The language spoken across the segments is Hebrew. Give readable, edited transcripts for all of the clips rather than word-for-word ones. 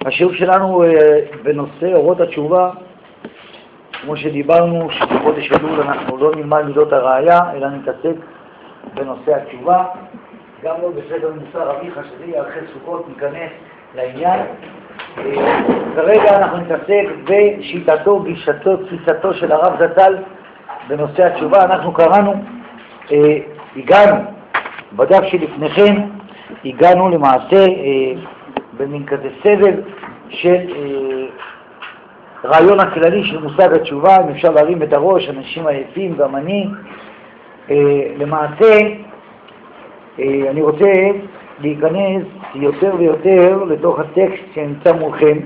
השיעור שלנו בנושא אורות התשובה, כמו שדיברנו, שבחודש אלול אנחנו לא נלמד מידות הראייה, אלא נתעסק בנושא התשובה. גם לא בספר מוסר אביך, שזה יהיה אחרי סוכות, ניכנס לעניין. כרגע אנחנו נתעסק בשיטתו, גישתו, תפיסתו של הרב זצ"ל בנושא התשובה. אנחנו קראנו, הגענו, בדף שלפניכם, הגענו למעשה במין כזה סבב של רעיון הכללי של מושג התשובה. אם אפשר להרים את הראש, אנשים עייפים, גם אני. למעשה, אני רוצה להיכנס יותר ויותר לתוך הטקסט שנמצא מולכם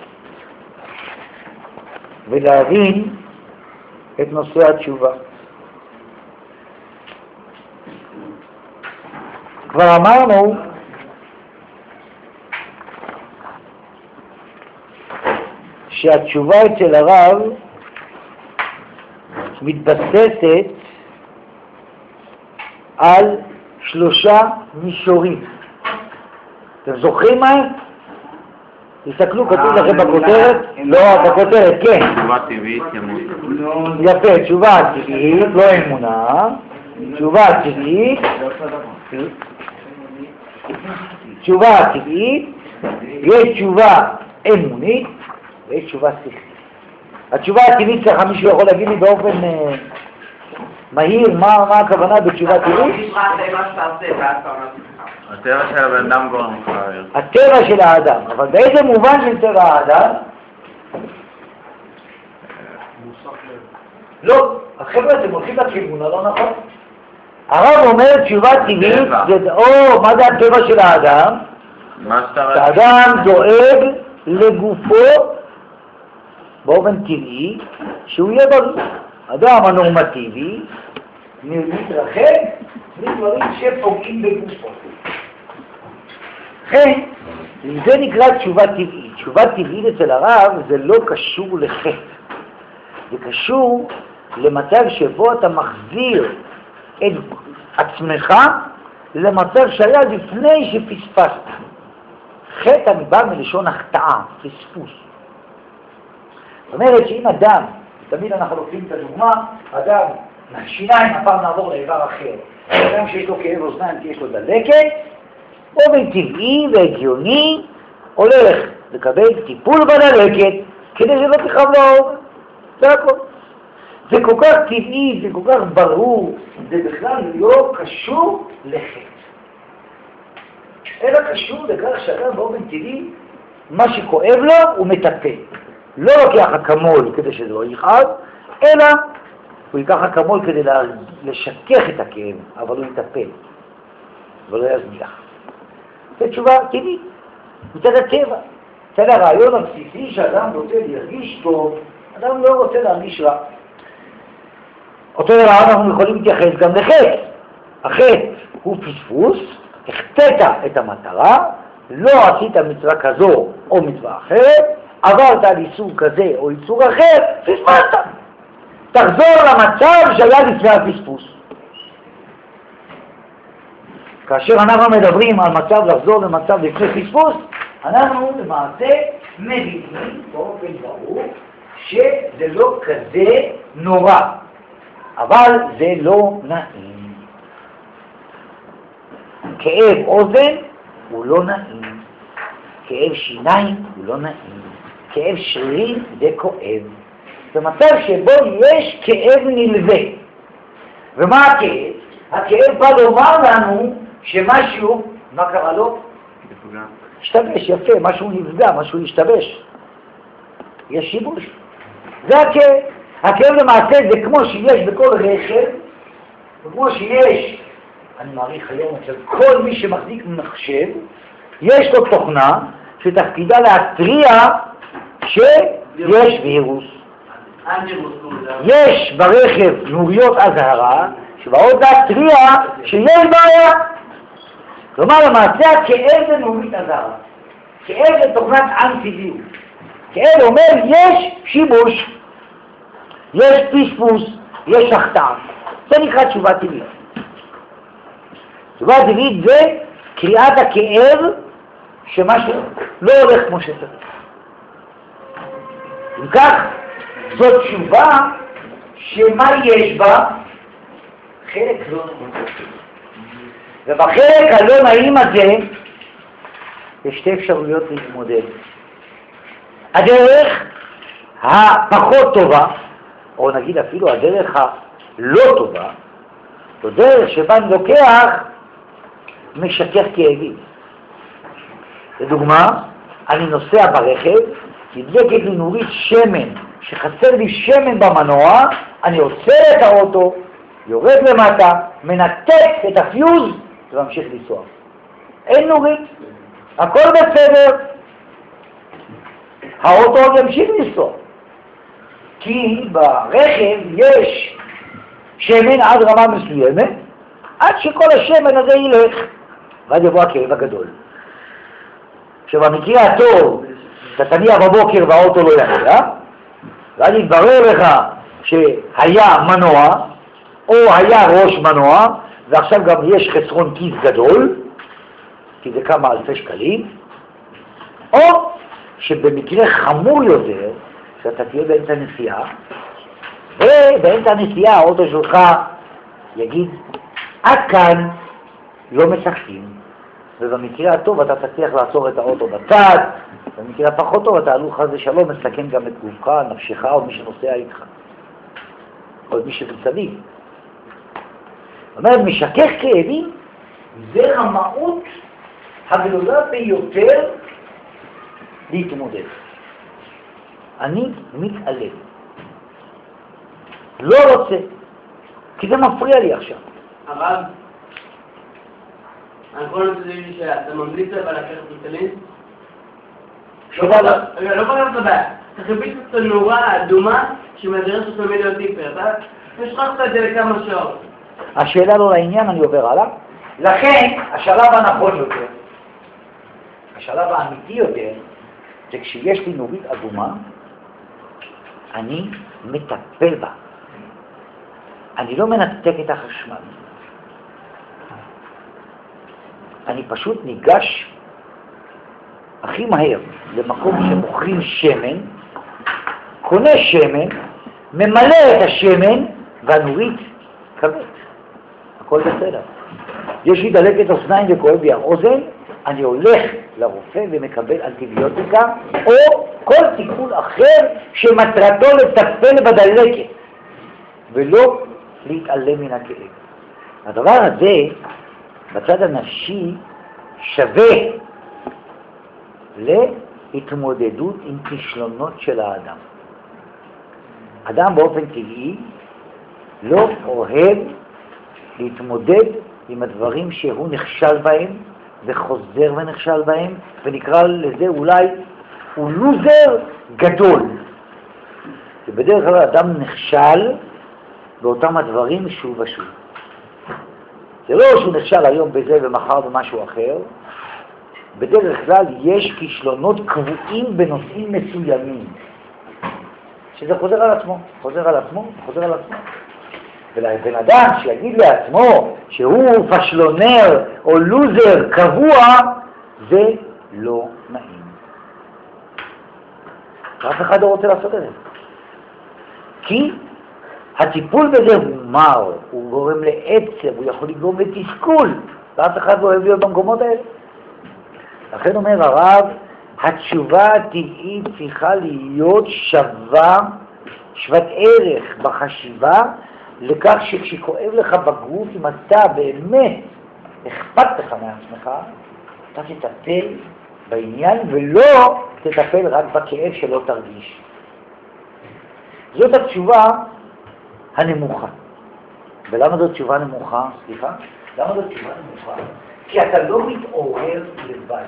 ולהבין את נושא התשובה. כבר אמרנו שהתשובה אצל הרב מתבססת על 3 מישורים. אתם זוכרים מה? תסתכלו, כתוב לכם בכותרת? לא, בכותרת, כן. תשובה טבעית, אמונה. יפה, תשובה טבעית, לא אמונה. תשובה טבעית. תשובה טבעית, יש תשובה אמונית ויש תשובה שכלית. התשובה הטבעית, ככה מישהו יכול להגיד לי באופן מהיר מה הכוונה בתשובה טבעית? הטבע של הבן אדם גורם לך. הטבע של האדם, אבל באיזה מובן של טבע האדם? לא, החבר'ה אתם הולכים לכיוון, לא נכון? הרב אומר תשובה טבעית, מה זה הטבע של האדם? האדם דואג לגופו באופן טבעי שהוא יהיה בריא. האדם הנורמטיבי מתרחק מדברים שפוגעים בגופו. לכן, זה נקרא תשובה טבעית. תשובה טבעית אצל הרב זה לא קשור לחטא. זה קשור למצב שבו אתה מחזיר את עצמך למצב שהיה לפני שפספסת. חטא אני בא מלשון החטאה, פספוס. זאת אומרת שאם אדם, תמיד אנחנו לוקחים את הדוגמה, אדם מהשיניים, הפעם נעבור לאיבר אחר. אדם שיש לו כאב אוזניים כי יש לו דלקת, באופן טבעי והגיוני הולך לקבל טיפול בדלקת כדי שלא תכאב לו האוזן. זה הכל. זה כל כך טבעי, זה כל כך ברור, זה בכלל לא קשור לחטא. אלא קשור לכך שאדם באופן טבעי, מה שכואב לו הוא מטפל. לא לוקח אקמול כדי שזה לא יכאב, אלא הוא ייקח אקמול כדי לשכך את הכאב, אבל הוא יטפל, ולא יזניח. זו תשובה טבעית, מצד הטבע, מצד הרעיון הבסיסי שאדם רוצה להרגיש טוב, אדם לא רוצה להרגיש רע. אותו דבר אנחנו יכולים להתייחס גם לחטא. החטא הוא פספוס, החטאת את המטרה, לא עשית מצווה כזו או מצווה אחרת, עברת על איסור כזה או איסור אחר, פספסת. תחזור למצב שהיה לפני הפספוס. כאשר אנחנו מדברים על מצב לחזור למצב לפני פספוס, אנחנו למעשה מבינים באופן ברור שזה לא כזה נורא, אבל זה לא נעים. כאב אוזן הוא לא נעים, כאב שיניים הוא לא נעים, כאב שרירים זה כואב. במצב שבו יש כאב נלווה. ומה הכאב? הכאב בא לומר לנו שמשהו, מה קרה לו? השתבש, יפה, משהו נפגע, משהו השתבש. יש שיבוש. זה הכאב. הכאב למעשה זה כמו שיש בכל רכב, וכמו שיש, אני מעריך היום אצל כל מי שמחזיק מחשב, יש לו תוכנה שתפקידה להתריע שיש וירוס. יש ברכב נוריות אזהרה שבאות להתריע שיש בעיה. כלומר למעשה הכאב זה נורית אזהרה. כאב זה תוכנת אנטי-וירוס. כאב אומר יש שיבוש, יש פספוס, יש החטאה. זה נקרא תשובה טבעית. תשובה טבעית זה קריאת הכאב שמשהו לא הולך כמו שצריך. אם כך, זאת תשובה שמה יש בה? חלק לא נעים. ובחלק הלא נעים הזה יש שתי אפשרויות להתמודד. הדרך הפחות טובה, או נגיד אפילו הדרך הלא טובה, זו דרך שבה אני לוקח משכך כאבים. לדוגמה, אני נוסע ברכב, נדלקת לי נורית שמן, שחסר לי שמן במנוע, אני עוצר את האוטו, יורד למטה, מנתק את הפיוז וממשיך לנסוע. אין נורית, הכל בסדר. האוטו ימשיך לנסוע. כי ברכב יש שמן עד רמה מסוימת, עד שכל השמן הזה ילך, ואז יבוא הכאב הגדול. שבמקרה הטוב, אתה תניע בבוקר והאוטו לא יגיע, ואז יתברר לך שהיה מנוע, או היה ראש מנוע, ועכשיו גם יש חסרון כיס גדול, כי זה כמה אלפי שקלים, או שבמקרה חמור יותר, שאתה תהיה באמצע נסיעה, ובאמצע הנסיעה האוטו שלך יגיד, עד כאן לא משחקים, ובמקרה הטוב אתה תצליח לעצור את האוטו בצד, במקרה הפחות טוב אתה עלוך חס ושלום מסכן גם את גופך, נפשך או מי שנוסע איתך, או מי שבצדיק. זאת אומרת, משכך כאבים זה המהות הגדולה ביותר להתמודד. אני מתעלם. לא רוצה, כי זה מפריע לי עכשיו. הרב, אני יכול לומר לי שאתה ממליץ לבא לקחת ריטלין? לא יכול להיות לבא. אתה חיפש את הנורה האדומה שמדרש אותו מיליון טיפר. אתה השכחת את זה לכמה שעות. השאלה לא לעניין, אני עובר הלאה. לכן, השלב הנכון יותר, השלב האמיתי יותר, זה כשיש לי נורית אדומה, אני מטפל בה. אני לא מנתק את החשמל. אני פשוט ניגש הכי מהר למקום שמוכרים שמן, קונה שמן, ממלא את השמן, והנורית כבד. הכל בסדר. יש לי דלקת אוזניים וכואב לי האוזן, אני הולך לרופא ומקבל אנטיביוטיקה, או כל טיפול אחר שמטרתו לטפל בדלקת, ולא להתעלם מן הכאב. הדבר הזה, בצד הנפשי, שווה להתמודדות עם כישלונות של האדם. אדם באופן טבעי לא אוהב להתמודד עם הדברים שהוא נכשל בהם, וחוזר ונכשל בהם, ונקרא לזה אולי הוא לוזר גדול. ובדרך כלל אדם נכשל באותם הדברים שוב ושוב. זה לא שהוא נכשל היום בזה ומחר במשהו אחר, בדרך כלל יש כישלונות קבועים בנושאים מסוימים, שזה חוזר על עצמו, חוזר על עצמו, חוזר על עצמו. ולבן אדם שיגיד לעצמו שהוא פשלונר או לוזר קבוע, זה לא נעים. אף אחד לא רוצה לעשות את זה. כי הטיפול בזה הוא מר, הוא גורם לעצב, הוא יכול לגרום לתסכול, ואף אחד לא אוהב להיות במקומות האלה. לכן אומר הרב, התשובה הטבעית צריכה להיות שוות ערך בחשיבה, לכך שכשכואב לך בגוף, אם אתה באמת אכפת לך מעצמך, אתה תטפל בעניין ולא תטפל רק בכאב שלא תרגיש. זאת התשובה הנמוכה. ולמה זאת תשובה נמוכה? סליחה? למה זאת תשובה נמוכה? כי אתה לא מתעורר לבד.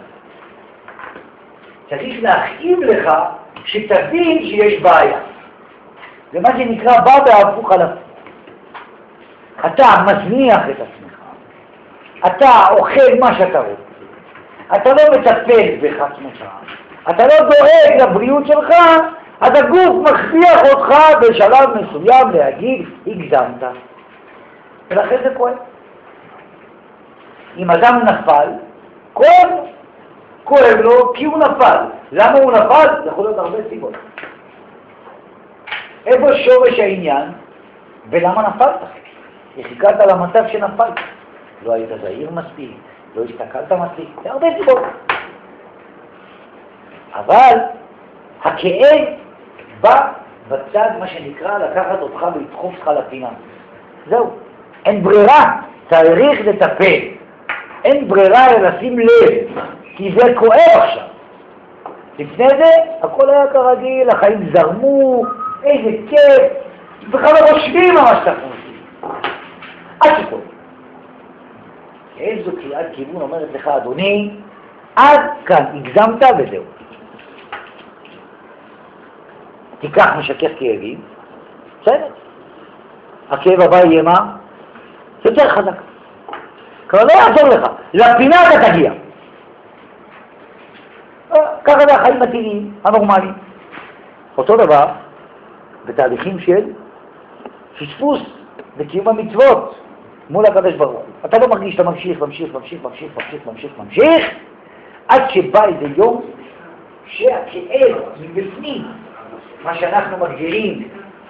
צריך להכאיב לך שתבין שיש בעיה. זה מה שנקרא בא בהפוך על הפוך. אתה מזניח את עצמך. אתה אוכל מה שאתה רוצה. אתה לא מטפל בך עצמך. אתה לא דואג לבריאות שלך, אז הגוף מכריח אותך בשלב מסוים להגיד, הגזמת. ולכן זה כואב. אם אדם נפל, כואב. כואב לו כי הוא נפל. למה הוא נפל? זה יכול להיות הרבה סיבות. איפה שורש העניין? ולמה נפלת? חיכית למצב שנפלת. לא היית זהיר מספיק, לא הסתכלת מספיק, זה הרבה סיבות. אבל הכאב בא בצד מה שנקרא לקחת אותך ולדחוף אותך לפינה. זהו, אין ברירה, צריך לטפל. אין ברירה לשים לב, כי זה כואב עכשיו. לפני זה הכל היה כרגיל, החיים זרמו, איזה כיף, בכלל לא חושבים מה שאנחנו עושים. עד שפה. איזו קריאת כיוון אומרת לך, אדוני, עד כאן, הגזמת וזהו. תיקח משכך כאבים, בסדר. הכאב הבא יהיה מה? יותר חזק. כבר לא יעזור לך, לפינה אתה תגיע. ככה זה החיים הטבעיים, הנורמליים. אותו דבר, בתהליכים של פספוס וקיום המצוות מול הקדוש ברוך הוא. אתה לא מרגיש שאתה ממשיך, עד שבא איזה יום שהכאב מבפנים, מה שאנחנו מגדירים,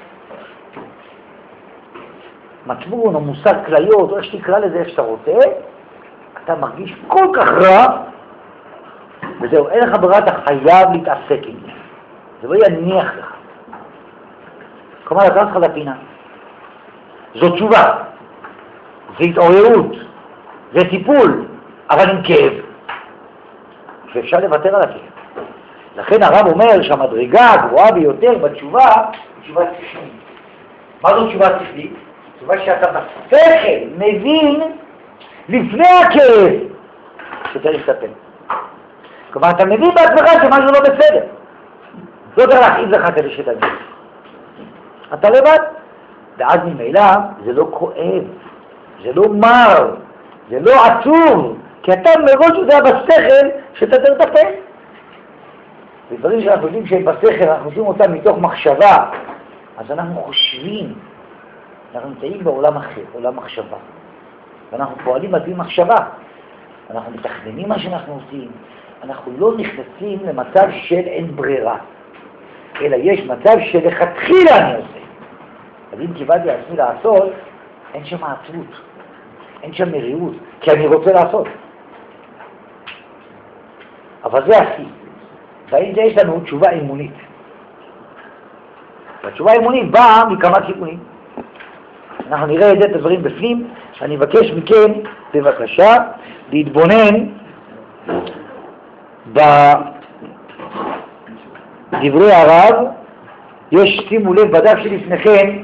מצבון או מושג כליות, או איך שתקרא לזה איך שאתה רוצה, אתה מרגיש כל כך רע, וזהו, אין לך ברירה, אתה חייב להתעסק עם זה. זה לא יניח לך. כלומר, לקראת לך לפינה. זו תשובה, זה התעוררות, זה טיפול, אבל עם כאב. ואפשר לוותר על הכאב. לכן הרב אומר שהמדרגה הגבוהה ביותר בתשובה היא תשובה שכלית. מה זו תשובה שכלית? תשובה שאתה בשכל מבין לפני הכאב שצריך לטפל. כלומר, אתה מבין בעצמך שמשהו לא בסדר. לא צריך להכאיב לך כדי שתבין. אתה לבד, ואז ממילא זה לא כואב, זה לא מר, זה לא עצוב, כי אתה מראש יודע בשכל שאתה צריך לטפל. ודברים שאנחנו יודעים שהם בשכל, אנחנו עושים אותם מתוך מחשבה, אז אנחנו חושבים, אנחנו נמצאים בעולם אחר, עולם מחשבה. ואנחנו פועלים על פי מחשבה, אנחנו מתכננים מה שאנחנו עושים, אנחנו לא נכנסים למצב של אין ברירה, אלא יש מצב שלכתחילה אני עושה. אז אם קיבלתי לעצמי לעשות, אין שם עצבות, אין שם מרירות, כי אני רוצה לעשות. אבל זה הכי. והאם זה יש לנו תשובה אימונית. והתשובה האימונית באה מכמה כיוונים. אנחנו נראה את הדברים בפנים. אני מבקש מכם, בבקשה, להתבונן בדברי הרב. יש, שימו לב, בדף שלפניכם,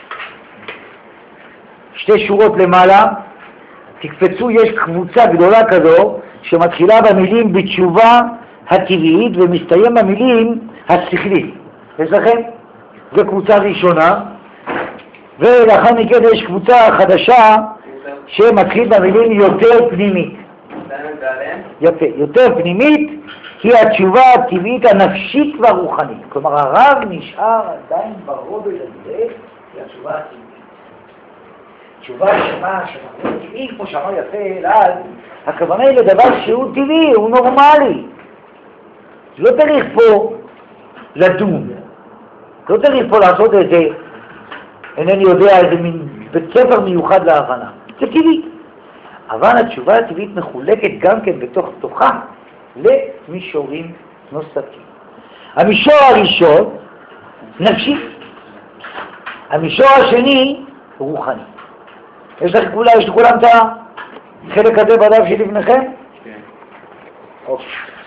שתי שורות למעלה, תקפצו, יש קבוצה גדולה כזו שמתחילה במילים בתשובה הטבעית ומסתיים במילים השכלית. יש לכם? זו קבוצה ראשונה, ולאחר מכן יש קבוצה חדשה שמתחיל במילים יותר פנימית. יפה, יותר פנימית היא התשובה הטבעית הנפשית והרוחנית. כלומר, הרב נשאר עדיין ברובד הזה, היא התשובה הטבעית. תשובה שמה שאנחנו טבעי, כמו שאמר יפה אלעד, הכוונה היא לדבר שהוא טבעי, הוא נורמלי. לא צריך פה לדון, לא צריך פה לעשות איזה, אינני יודע, איזה מין בית ספר מיוחד להבנה. זה טבעי. אבל התשובה הטבעית מחולקת גם כן בתוך תוכה למישורים נוספים. המישור הראשון, נפשי. המישור השני, רוחני. יש לכולם את החלק הזה בדף שלפניכם? כן. אוקיי.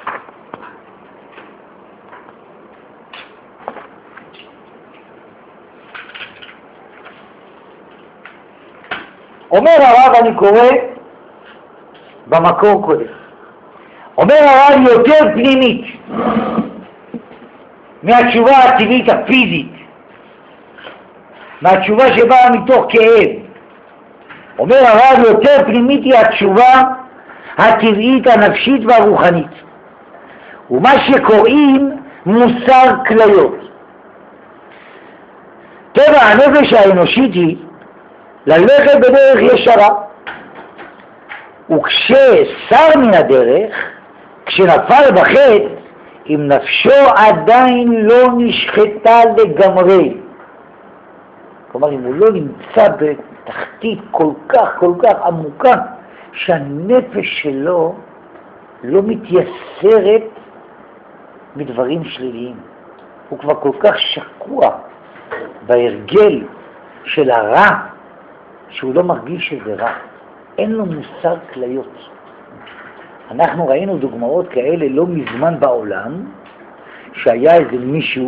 אומר הרב, אני קורא במקור קודם. אומר הרב יותר פנימית מהתשובה הטבעית הפיזית, מהתשובה שבאה מתוך כאב. אומר הרב יותר פנימית היא התשובה הטבעית הנפשית והרוחנית, ומה שקוראים מוסר כליות. טבע הנפש האנושית היא ללכת בדרך ישרה, וכשסר מן הדרך כשנפל בחטא, אם נפשו עדיין לא נשחטה לגמרי. כלומר, אם הוא לא נמצא בתחתית כל כך עמוקה, שהנפש שלו לא מתייסרת מדברים שליליים. הוא כבר כל כך שקוע בהרגל של הרע, שהוא לא מרגיש שזה רע. אין לו מוסר כליות. אנחנו ראינו דוגמאות כאלה לא מזמן בעולם, שהיה איזה מישהו,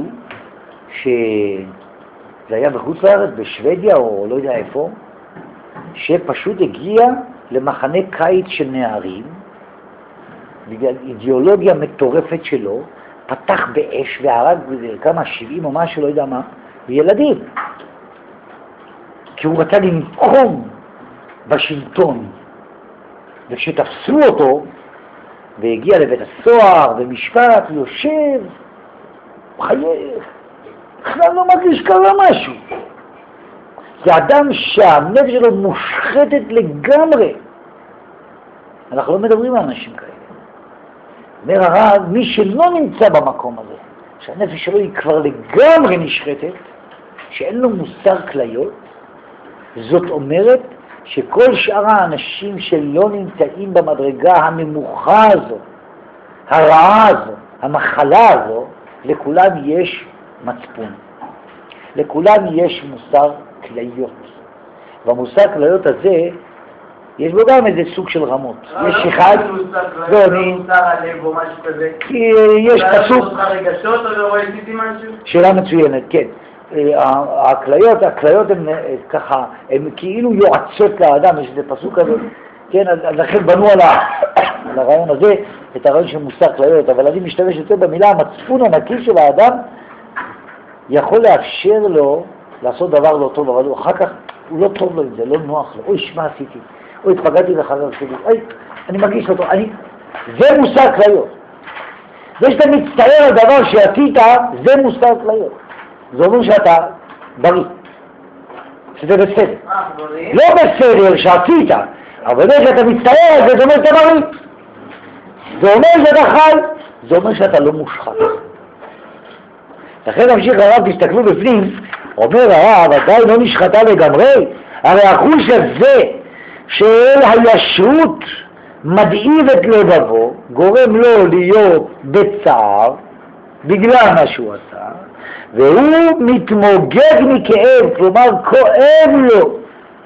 זה היה בחוץ לארץ, בשוודיה או לא יודע איפה, שפשוט הגיע למחנה קיץ של נערים, בגלל אידיאולוגיה מטורפת שלו, פתח באש והרג כמה 70 או משהו, לא יודע מה, וילדים. כי הוא רצה לנקום בשלטון. וכשתפסו אותו, והגיע לבית הסוהר, במשפט, הוא יושב, הוא חייב, בכלל לא מרגיש קרה משהו. זה אדם שהנפש שלו מושחתת לגמרי. אנחנו לא מדברים על אנשים כאלה. אומר הרב, מי שלא נמצא במקום הזה, שהנפש שלו היא כבר לגמרי נשחתת, שאין לו מוסר כליות, זאת אומרת שכל שאר האנשים שלא נמצאים במדרגה הנמוכה הזו, הרעה הזו, המחלה הזו, לכולם יש מצפון. לכולם יש מוסר כליות. והמוסר כליות הזה, יש בו גם איזה סוג של רמות. יש אחד, כי יש פסוק, שאלה מצוינת, כן. הכליות הן ככה, הן כאילו יועצות לאדם, יש איזה פסוק כזה, כן, אז לכן בנו על הרעיון הזה, את הרעיון של מוסר כליות, אבל אני משתמש יותר במילה, המצפון הנקי של האדם יכול לאפשר לו לעשות דבר לא טוב, אבל אחר כך הוא לא טוב לו עם זה, לא נוח לו, אוי, שמה עשיתי, אוי, התפגעתי לחבר שלי, אוי, אני מרגיש לא טוב, זה מוסר כליות. זה שאתה מצטער על דבר שעשית, זה מוסר כליות. זה אומר שאתה בריא, שזה בסדר. לא בסדר שעשית, אבל זה שאתה מצטער על זה, זה אומר שאתה בריא. זה אומר שאתה חי, זה אומר שאתה לא מושחת. לכן נמשיך הרב, תסתכלו בפנים, אומר הרב, עדיין לא נשחטה לגמרי, הרי החוש הזה של הישרות מדאיב את לבבו, גורם לו להיות בצער, בגלל מה שהוא עשה, והוא מתמוגג מכאב, כלומר כואב לו.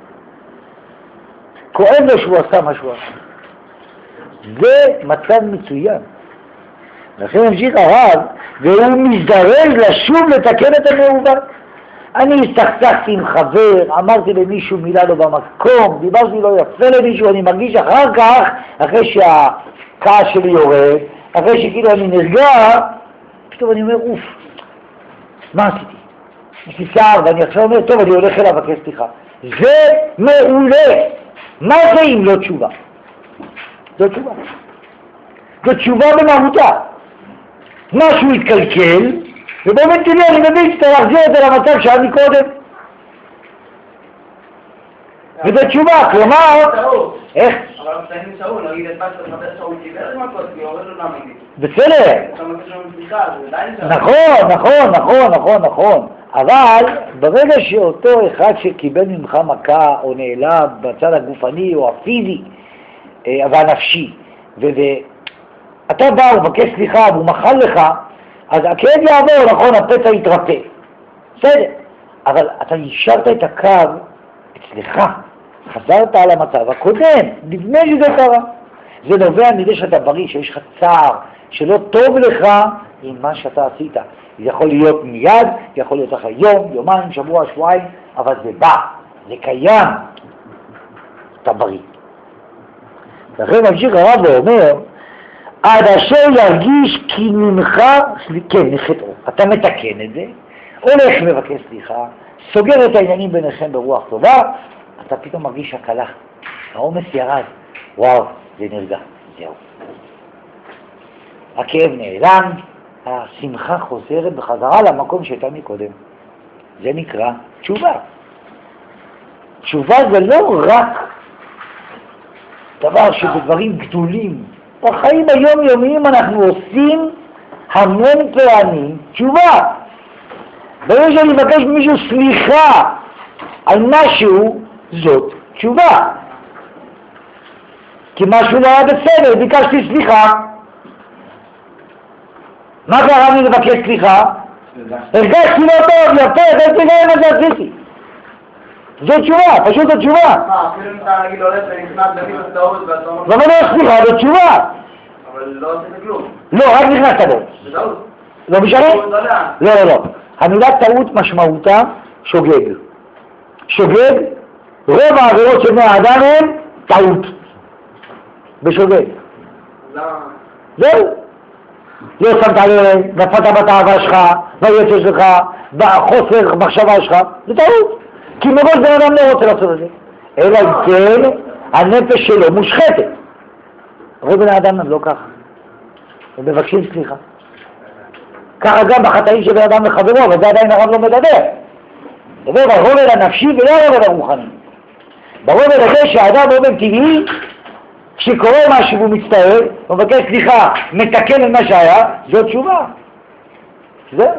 כואב לו שהוא עשה מה שהוא עשה. זה מצב מצוין. לכן המשיך הרב, והוא מזדרז לשוב לתקן את המעוות. אני הסתכסכתי עם חבר, אמרתי למישהו מילה לא במקום, דיברתי לא יפה למישהו, אני מרגיש אחר כך, אחרי שהכעס שלי יורד, אחרי שכאילו אני נרגע, פתאום אני אומר, אוף, מה עשיתי? יש לי צער, ואני עכשיו אומר, טוב, אני הולך אליו לבקש סליחה. זה מעולה. מה זה אם לא תשובה? זו תשובה. זו תשובה במהותה. משהו התקלקל, ובאמת תראי, אני מבין שאתה להחזיר את זה למצב שהיה מקודם. וזו תשובה, כלומר... איך? אבל כשאני שאול, נגיד את מה שאתה מדבר שאול קיבל את מכות, כי הוא אומר לו למה נגיד. בסדר. אתה מבקש לו מפליחה, זה עדיין נכון. אבל ברגע שאותו אחד שקיבל ממך מכה או נעלב בצד הגופני או הפיזי והנפשי, ואתה בא ובקש סליחה והוא מחל לך, אז הכאב יעבור, נכון, הפצע יתרפא. בסדר. אבל אתה יישרת את הקו אצלך. חזרת על המצב הקודם, נדמה שזה קרה. זה נובע מזה שאתה בריא, שיש לך צער, שלא טוב לך עם מה שאתה עשית. זה יכול להיות מיד, זה יכול להיות אחרי יום, יומיים, שבוע, שבועיים, אבל זה בא, זה קיים. אתה בריא. לכן ממשיך הרב ואומר, עד אשר ירגיש כי ממך, כן, נחתו, אתה מתקן את זה, הולך מבקש סליחה, סוגר את העניינים ביניכם ברוח טובה, אתה פתאום מרגיש הקלה, העומס ירד, וואו, זה נרגע, זהו. הכאב נעלם, השמחה חוזרת בחזרה למקום שהייתה מקודם. זה נקרא תשובה. תשובה זה לא רק דבר שבדברים גדולים בחיים היומיומיים אנחנו עושים המון פעמים תשובה. ברגע שאני מבקש ממישהו סליחה על משהו, זאת תשובה. כי משהו לא היה בסדר, ביקשתי סליחה. מה קרה לי לבקש סליחה? הרגשתי לא טוב, יפה, הרגשתי גם מה שעשיתי. זאת תשובה, פשוט זאת תשובה. אפילו אם אתה נגיד הולך ונכנס למישהו טעות ואתה אומר... למה לא סליחה? זאת תשובה. אבל לא עשית כלום. לא, רק נכנסת בו. זה טעות. לא משנה? לא, לא, לא. המילה טעות משמעותה שוגג. שוגג, רוב העבירות של בני האדם הם טעות. בשוגג. זהו. לא שמת לב, נפלת בתאווה שלך, ביצר שלך, בחוסר מחשבה שלך, זה טעות. כי מראש בן אדם לא רוצה לעשות את זה. אלא אם כן, הנפש שלו מושחתת. רוב בן האדם הם לא ככה. הם מבקשים סליחה. ככה גם בחטאים של בן אדם לחברו, אבל זה עדיין הרב לא מדבר. מדבר ברובד הנפשי ולא הרובד הרוחני. ברובד הזה שהאדם באופן טבעי, כשקורה משהו והוא מצטער, הוא מבקש סליחה, מתקן את מה שהיה, זאת תשובה. זהו.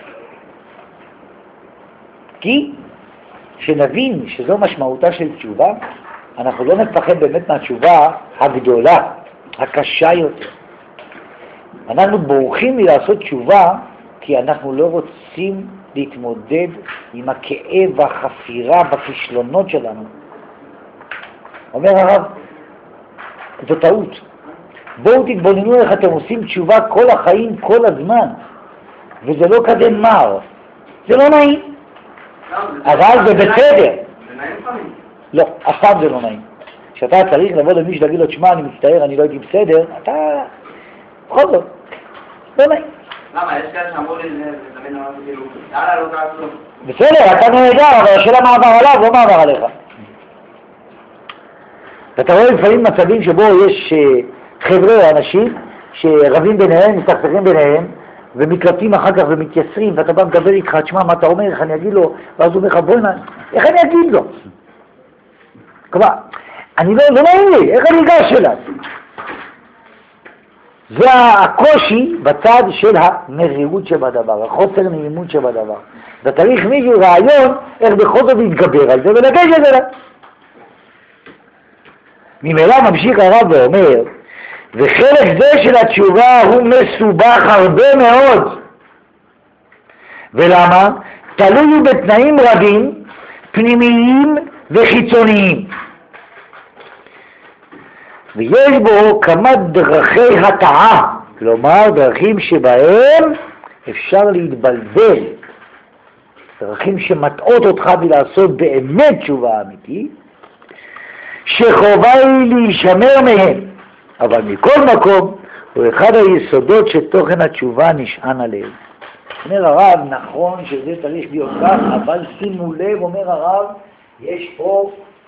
כי שנבין שזו משמעותה של תשובה, אנחנו לא נפחד באמת מהתשובה הגדולה, הקשה יותר. אנחנו בורחים מלעשות תשובה כי אנחנו לא רוצים להתמודד עם הכאב והחפירה בכישלונות שלנו. אומר הרב, זו טעות. בואו תתבוננו איך אתם עושים תשובה כל החיים, כל הזמן. וזה לא כזה מר. זה לא נעים. אבל זה בסדר. זה נעים פעמים. לא, אף פעם זה לא נעים. כשאתה צריך לבוא למישהו להגיד לו, תשמע, אני מצטער, אני לא הייתי בסדר, אתה... בכל זאת, לא נעים. למה? יש כאלה שאמרו לי לזמן אמרתי כאילו, יאללה, לא קרה כלום. בסדר, אתה נהדר, אבל השאלה מה עבר עליו, לא מה עבר עליך. ואתה רואה לפעמים מצבים שבו יש חבר'ה, אנשים, שרבים ביניהם, מסתכסכים ביניהם, ומקלטים אחר כך ומתייסרים, ואתה בא מדבר איתך, תשמע, מה אתה אומר, איך אני אגיד לו, ואז הוא אומר לך, בואי, איך אני אגיד לו? כלומר, אני לא נעים לי, איך אני אגש אליו? זה הקושי בצד של המרירות שבדבר, החוסר נעימות שבדבר. וצריך מישהו רעיון איך בכל זאת להתגבר על זה ולגשת אליו. ממילא ממשיך הרב ואומר, וחלק זה של התשובה הוא מסובך הרבה מאוד. ולמה? תלוי בתנאים רבים, פנימיים וחיצוניים. ויש בו כמה דרכי הטעה, כלומר דרכים שבהם אפשר להתבלבל, דרכים שמטעות אותך מלעשות באמת תשובה אמיתית, שחובה היא להישמר מהם, אבל מכל מקום הוא אחד היסודות שתוכן התשובה נשען עליהם. אומר הרב, נכון שזה צריך להיות כך, אבל שימו לב, אומר הרב, יש פה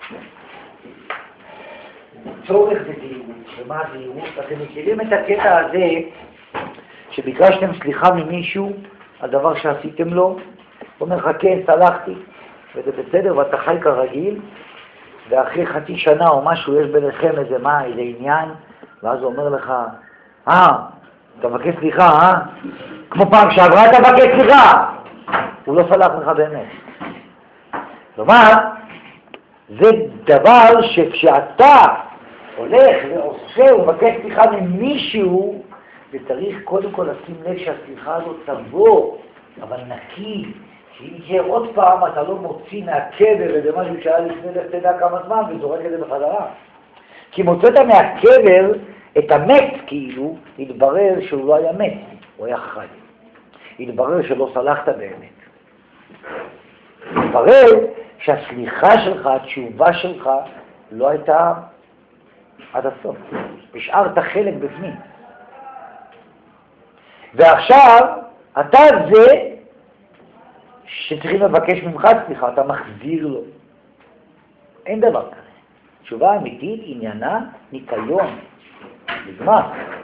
צורך בזהירות. ומה הזהירות? אתם מכירים את הקטע הזה שביקשתם סליחה ממישהו על דבר שעשיתם לו, הוא אומר לך כן, סלחתי, וזה בסדר ואתה חי כרגיל, ואחרי חצי שנה או משהו יש ביניכם איזה עניין, ואז הוא אומר לך, אתה מבקש סליחה, כמו פעם שעברה אתה מבקש סליחה. הוא לא סלח לך באמת. כלומר, זה דבר שכשאתה הולך ועושה ומבקש סליחה ממישהו, וצריך קודם כל לשים לב שהסליחה הזאת תבוא, אבל נקי, שאם יקרה עוד פעם אתה לא מוציא מהקבר איזה משהו שהיה לפני לך תדע כמה זמן וזורק את זה בחזרה. כי מוצאת מהקבר את המת כאילו, התברר שהוא לא היה מת, הוא היה חי. התברר שלא סלחת באמת. התברר שהסליחה שלך, התשובה שלך, לא הייתה עד הסוף. השארת חלק בפנים. ועכשיו, אתה זה שצריכים לבקש ממך סליחה, אתה מחזיר לו. אין דבר כזה. תשובה אמיתית עניינה ניקיון. נגמר.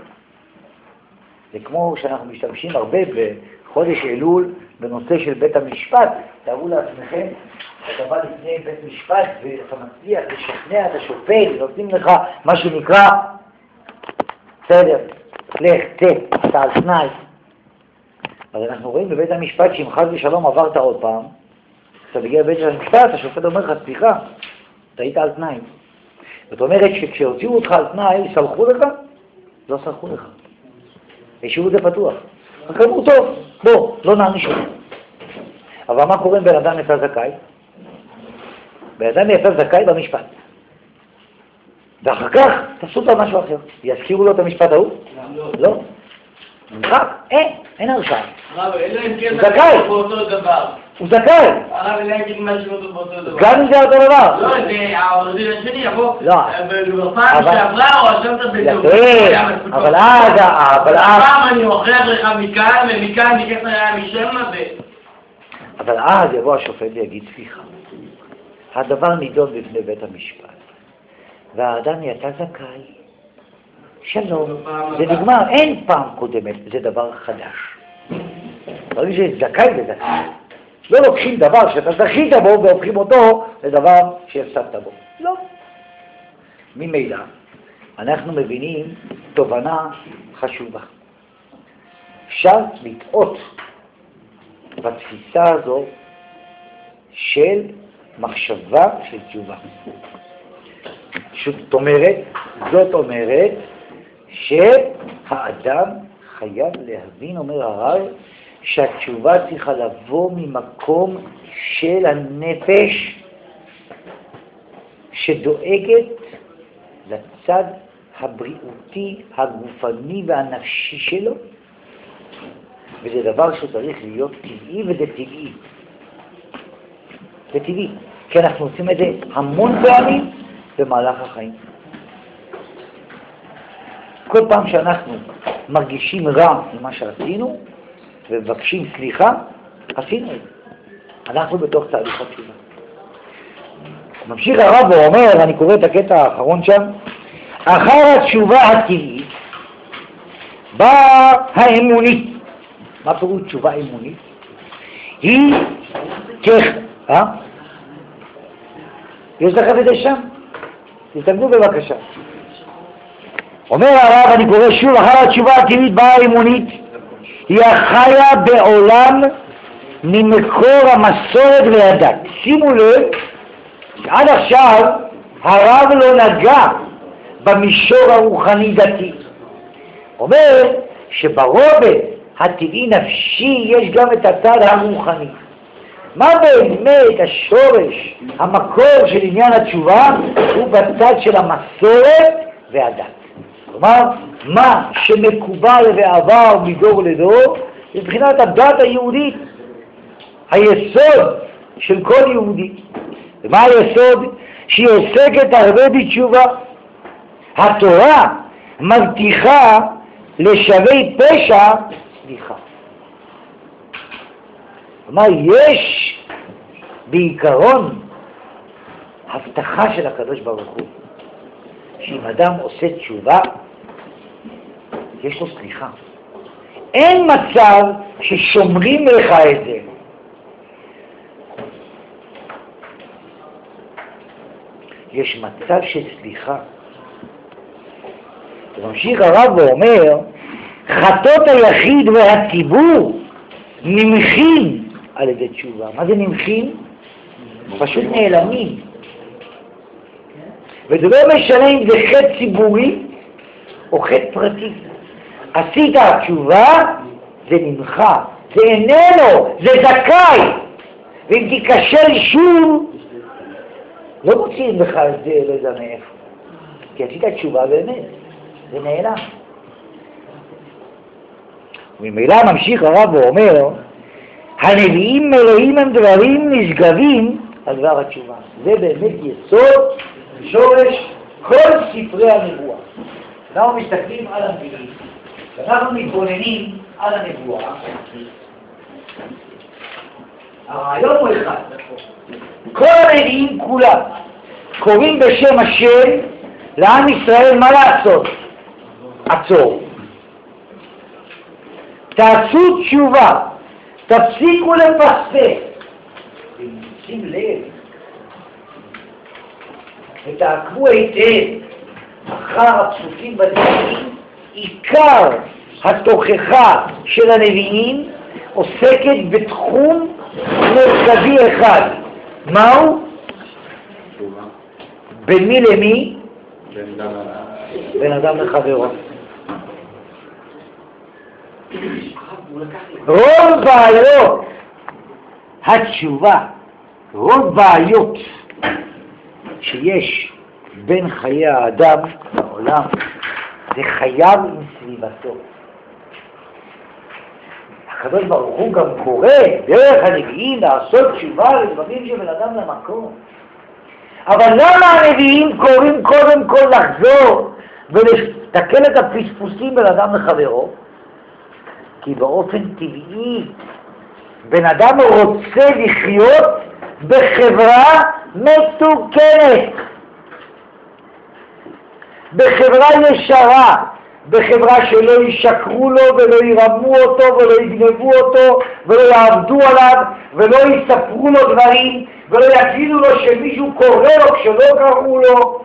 זה כמו שאנחנו משתמשים הרבה בחודש אלול בנושא של בית המשפט. תארו לעצמכם, אתה בא לפני בית משפט ואתה מצליח לשכנע את השופט, ונותנים לך מה שנקרא בסדר, לך, אתה על תנאי. אז אנחנו רואים בבית המשפט שאם חס ושלום עברת עוד פעם, אתה מגיע לבית המשפט, השופט אומר לך, סליחה, אתה היית על תנאי. זאת אומרת שכשהוציאו אותך על תנאי, סלחו לך? לא סלחו לך. השאירו את זה פתוח. רק אמרו, טוב, בוא, לא נעניש אותך. אבל מה קורה אם בן אדם יצא זכאי? בן אדם יצא זכאי במשפט. ואחר כך תעשו לו משהו אחר. יזכירו לו את המשפט ההוא? לא. נמחק, אין הרשעה. הרב, אלא אם כן הוא זכאי. באותו דבר. הוא זכאי. הרב, אלא אם כן משהו אותו באותו דבר. גם אם זה אותו דבר. לא, זה העורך השני יבוא. לא. בפעם שעברה או אשמת בדיוק. אבל אז... הפעם אני הוכיח לך מכאן, ומכאן ניקח את הראיה משם ו... אבל אז יבוא השופט ויגיד, סליחה, הדבר נידון בפני בית המשפט, והאדם יצא זכאי, שלום, זה נגמר, אין פעם קודמת, זה דבר חדש. ברגע שזכאי זה זכאי. לא לוקחים דבר שאתה זכית בו והופכים אותו לדבר שהפסדת בו. לא. ממילא, אנחנו מבינים תובנה חשובה. אפשר לטעות בתפיסה הזו של מחשבה של תשובה. זאת אומרת שהאדם חייב להבין, אומר הרב, שהתשובה צריכה לבוא ממקום של הנפש שדואגת לצד הבריאותי, הגופני והנפשי שלו, וזה דבר שצריך להיות טבעי, וזה טבעי. זה טבעי, כי אנחנו עושים את זה המון פעמים במהלך החיים. כל פעם שאנחנו מרגישים רע ממה שעשינו, ומבקשים סליחה, עשינו את זה. אנחנו בתוך תהליך התשובה. ממשיך הרב ואומר, אני קורא את הקטע האחרון שם, אחר התשובה הטבעית באה האמונית. מה פירוש תשובה אמונית? היא יש לכם את זה שם? תסתכלו בבקשה. אומר הרב, אני קורא שוב, אחר התשובה הטבעית באה האמונית, היא החיה בעולם ממקור המסורת והדת. שימו לב, עד עכשיו הרב לא נגע במישור הרוחני דתי. אומר שברובד הטבעי נפשי יש גם את הצד הרוחני. מה באמת השורש, המקור של עניין התשובה, הוא בצד של המסורת והדת. כלומר, מה שמקובל ועבר מדור לדור, מבחינת הדת היהודית, היסוד של כל יהודי. ומה היסוד? שהיא עוסקת הרבה בתשובה. התורה מבטיחה לשווי פשע סליחה. כלומר, יש בעיקרון הבטחה של הקדוש ברוך הוא, שאם אדם עושה תשובה, יש לו סליחה. אין מצב ששומרים לך את זה. יש מצב של סליחה. וממשיך הרב ואומר, חטות היחיד והציבור נמחים על ידי תשובה. מה זה נמחים? פשוט נעלמים. וזה לא משנה אם זה חטא ציבורי או חטא פרטי. עשית התשובה, זה נמחה, זה איננו, זה זכאי. ואם תיכשל שוב, לא מוציאים לך את זה, לא יודע מאיפה. כי עשית תשובה באמת, זה נעלם. וממילא ממשיך הרב ואומר, הנביאים מלאים הם דברים נשגבים על דבר התשובה. זה באמת יסוד, שורש, כל ספרי הנבואה. אנחנו מסתכלים על הנביאים, ואנחנו מתבוננים על הנבואה. הרעיון הוא אחד. כל הנביאים כולם קוראים בשם השם לעם ישראל מה לעשות? עצור. תעשו תשובה, תפסיקו לפספס. שים לב, ותעקבו היטב אחר הפסוקים בדברים עיקר התוכחה של הנביאים עוסקת בתחום מרכזי אחד. מהו? בין מי למי? בין אדם לחברו. רוב בעיות התשובה, רוב בעיות שיש בין חיי האדם בעולם, זה חייב עם סביבתו. הקדוש ברוך הוא גם קורא דרך הנביאים לעשות תשובה לדברים של בן אדם למקום. אבל למה הנביאים קוראים קודם כל לחזור ולתקן את הפספוסים בין אדם לחברו? כי באופן טבעי בן אדם רוצה לחיות בחברה מתוקנת, בחברה ישרה, בחברה שלא ישקרו לו ולא ירמו אותו ולא יגנבו אותו ולא יעבדו עליו ולא יספרו לו דברים ולא יגידו לו שמישהו קורא לו כשלא קראו לו.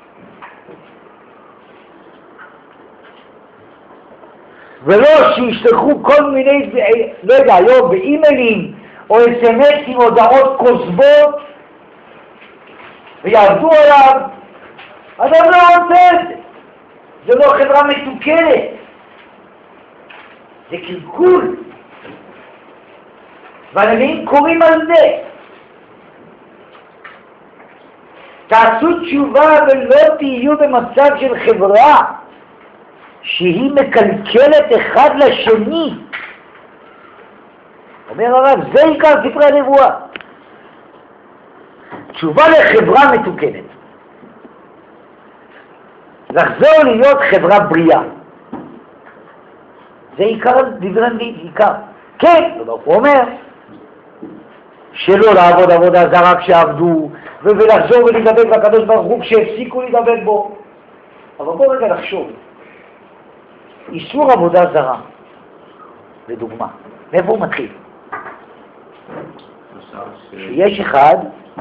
ולא שישלחו כל מיני, לא יודע, היום באימיילים או אס-אם-אסים, הודעות כוזבות ויעבדו עליו. אדם לא רוצה את זה. זה לא חברה מתוקנת. זה קלקול. והנביאים קוראים על זה. תעשו תשובה ולא תהיו במצב של חברה שהיא מקלקלת אחד לשני. אומר הרב, זה עיקר ספרי הנבואה. תשובה לחברה מתוקנת. לחזור להיות חברה בריאה. זה עיקר דברי הנביאים, עיקר. כן, הוא אומר, שלא לעבוד עבודה זרה כשעבדו, ולחזור ולהתדבק לקדוש ברוך הוא כשהפסיקו להתדבק בו. אבל בואו רגע לחשוב. איסור עבודה זרה, לדוגמה, מאיפה הוא מתחיל? יש אחד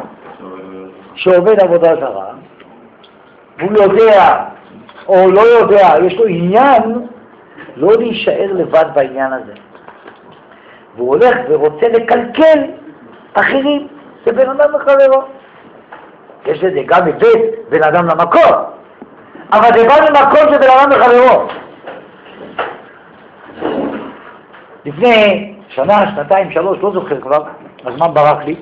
שעובד עבודה זרה, והוא יודע או לא יודע, יש לו עניין לא להישאר לבד בעניין הזה. והוא הולך ורוצה לקלקל אחרים, זה בן אדם לחברו. יש לזה גם היבט בין אדם למקום, אבל זה בא ממקום של בן אדם לחברו. לפני שנה, שנתיים, שלוש, לא זוכר כבר, הזמן ברח לי.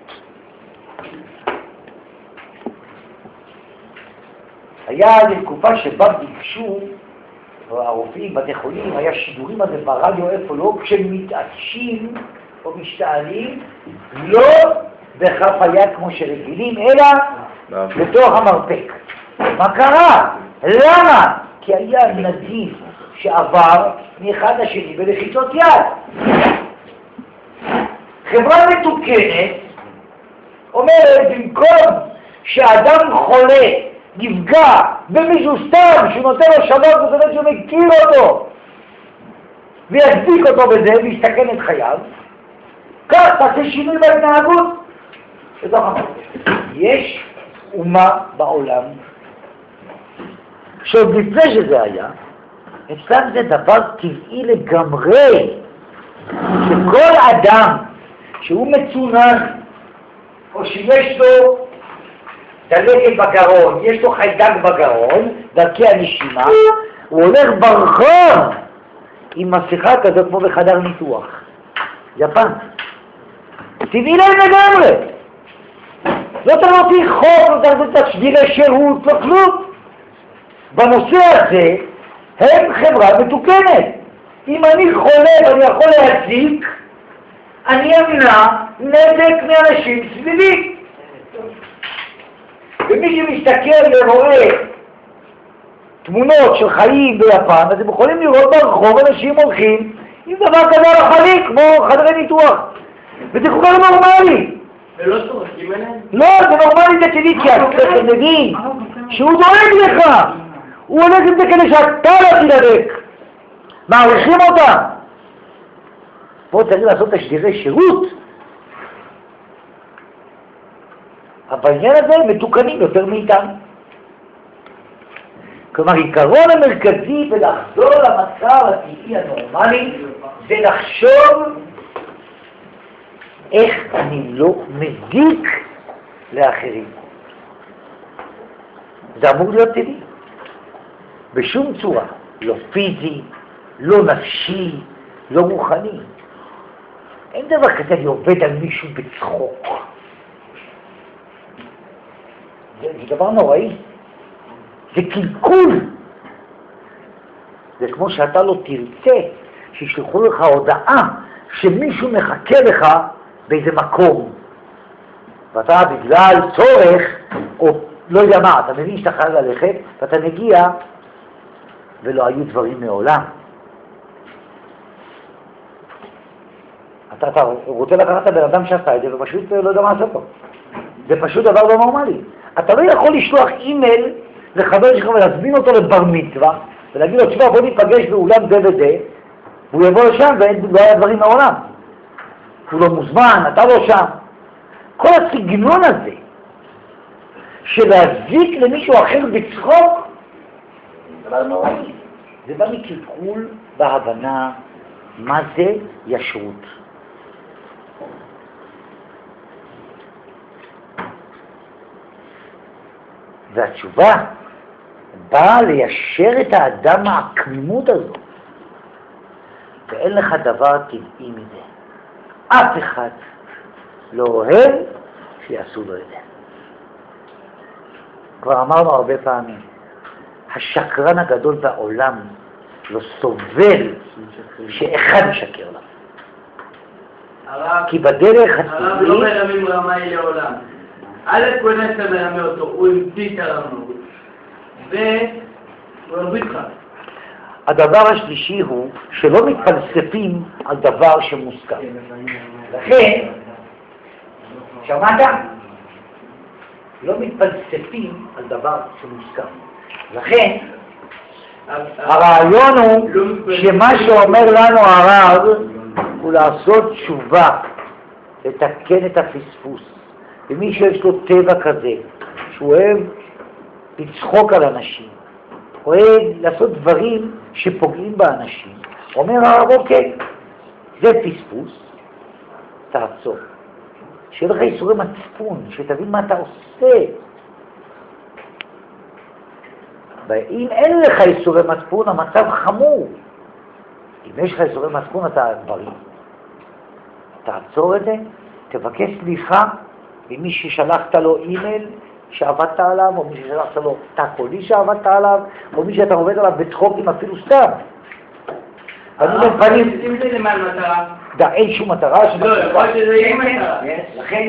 היה איזו תקופה שבה ביקשו, הרופאים, בתי חולים, היה שידורים הזה ברדיו איפה לא, כשמתעטשים או משתעלים, לא בכף היד כמו שרגילים, אלא בתוך המרפק. מה קרה? למה? כי היה נדיב שעבר מאחד לשני בלחיצות יד. חברה מתוקנת אומרת, במקום שאדם חולה נפגע במישהו סתם שהוא נותן לו שבת וזאת שהוא מכיר אותו ויצדיק אותו בזה ויסתכן את חייו, כך תעשה שינוי בהתנהגות. יש אומה בעולם שעוד לפני שזה היה, אצלם זה דבר טבעי לגמרי, שכל אדם שהוא מצונן או שיש לו דלקת בגרון, יש לו חיידק בגרון, דרכי הנשימה, הוא הולך ברחוב עם מסכה כזאת כמו בחדר ניתוח. יפן. טבעי להם לגמרי. לא תראה חוק, לא תראה תשדירי שירות, לא כלום. בנושא הזה הם חברה מתוקנת. אם אני חולה ואני יכול להציג, אני אמנע נזק מאנשים סביבי. ומי שמסתכל ורואה תמונות של חיים ביפן, אז הם יכולים לראות ברחוב אנשים הולכים עם דבר כזה על החליק, כמו חדרי ניתוח. וזה כל כך נורמלי. ולא צורקים עליהם? לא, זה נורמלי, זה טבעי, כי אתה מבין שהוא דואג לך. הוא הולך את זה כדי שאתה לא תדבק. מעריכים אותם. פה צריך לעשות תשדירי שירות. אבל בעניין הזה מתוקנים יותר מאיתנו. כלומר, עיקרון המרכזי ולחזור למצב הטבעי הנורמלי זה לחשוב איך אני לא מזיק לאחרים. זה אמור להיות טבעי. בשום צורה, לא פיזי, לא נפשי, לא רוחני. אין דבר כזה אני עובד על מישהו בצחוק. זה דבר נוראי. זה קלקול. זה כמו שאתה לא תרצה שישלחו לך הודעה שמישהו מחכה לך באיזה מקום. ואתה בגלל צורך, או לא יודע מה, אתה מבין שאתה חייב ללכת, ואתה מגיע ולא היו דברים מעולם. אתה רוצה לקחת את הבן אדם שעשה את זה ופשוט לא יודע מה לעשות פה. זה פשוט דבר לא נורמלי. אתה לא יכול לשלוח אימייל לחבר שלך ולהזמין אותו לבר מצווה ולהגיד לו, תשמע, בוא ניפגש באולם זה וזה, והוא יבוא לשם ולא היה דברים מעולם. הוא לא מוזמן, אתה לא שם. כל הסגנון הזה של להזיק למישהו אחר בצחוק, זה דבר נוראי. זה בא מקלקול בהבנה מה זה ישרות. והתשובה באה ליישר את האדם מהקמימות הזו. ואין לך דבר טבעי מזה. אף אחד לא אוהב שיעשו לו את זה. כבר אמרנו הרבה פעמים, השקרן הגדול בעולם לא סובל שאחד משקר לה. כי בדרך הרב לא מרמים רמאי לעולם. א' קונה שאתה מרמה אותו, הוא המציא את הרמאות. והוא הרביץ לך. הדבר השלישי הוא שלא מתפלספים על דבר שמוסכם. לכן, שמעת? לא מתפלספים על דבר שמוסכם. לכן, הרעיון הוא שמה שאומר לנו הרב הוא לעשות תשובה, לתקן את הפספוס. ומי שיש לו טבע כזה, שהוא אוהב לצחוק על אנשים, אוהב לעשות דברים שפוגעים באנשים, אומר הרב, אוקיי, זה פספוס, תעצור. שיהיה לך ייסורי מצפון, שתבין מה אתה עושה. ואם אין לך ייסורי מצפון, המצב חמור. אם יש לך ייסורי מצפון, אתה בריא. תעצור את זה, תבקש סליחה ממי ששלחת לו אימייל שעבדת עליו, או מי ששלחת לו תא קולי שעבדת עליו, או מי שאתה עובד עליו בצחוקים אפילו סתם. אני מפנים... אם זה למען מטרה. אין שום מטרה. לא, יכול שזה יהיה מטרה. לכן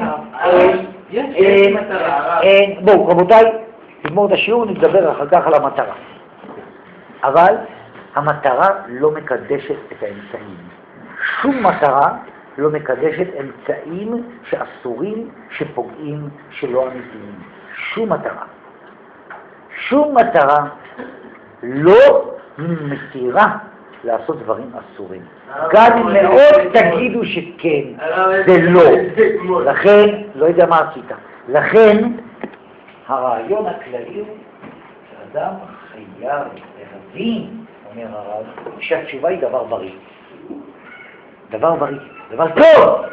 אין... בואו, רבותיי, נגמור את השיעור, נדבר אחר כך על המטרה. אבל המטרה לא מקדשת את האמצעים. שום מטרה לא מקדשת אמצעים שאסורים, שפוגעים, שלא אמיתיים. שום מטרה. שום מטרה לא מתירה לעשות דברים אסורים. גם אם מאוד תגידו שכן, זה לא. לכן, לא יודע מה עשית. לכן, הרעיון הכללי הוא שאדם חייב להבין, אומר הרב, שהתשובה היא דבר בריא. דבר בריא, דבר טוב.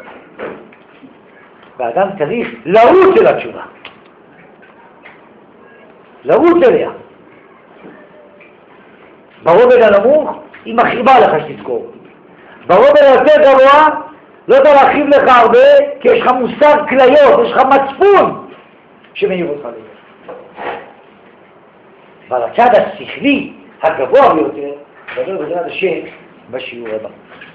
והאדם צריך לרוץ אל התשובה. לרוץ אליה. ברובד הנמוך, היא מכאיבה לך שתזכור. ברובד היותר גבוה, לא יודע להכאיב לך הרבה, כי יש לך מוסר כליות, יש לך מצפון שמעיר אותך לזה. אבל הצד השכלי הגבוה ביותר, גדול בעזרת השם, בשיעור הבא.